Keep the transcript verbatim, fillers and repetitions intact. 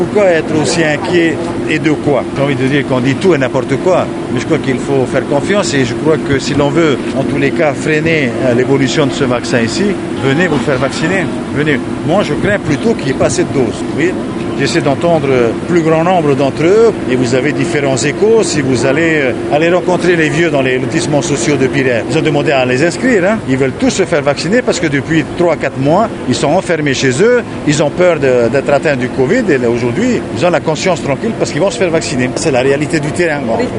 Pourquoi être aussi inquiet et de quoi? J'ai envie de dire qu'on dit tout et n'importe quoi, mais je crois qu'il faut faire confiance et je crois que si l'on veut, en tous les cas, freiner l'évolution de ce vaccin ici, venez vous faire vacciner. Venez. Moi, je crains plutôt qu'il n'y ait pas assez de doses. Oui. J'essaie d'entendre le plus grand nombre d'entre eux et vous avez différents échos. Si vous allez aller rencontrer les vieux dans les lotissements sociaux de Pirée, ils ont demandé à les inscrire. Hein. Ils veulent tous se faire vacciner parce que depuis trois à quatre mois, ils sont enfermés chez eux. Ils ont peur de, d'être atteints du Covid et là, aujourd'hui, ils ont la conscience tranquille parce qu'ils vont se faire vacciner. C'est la réalité du terrain. Bon.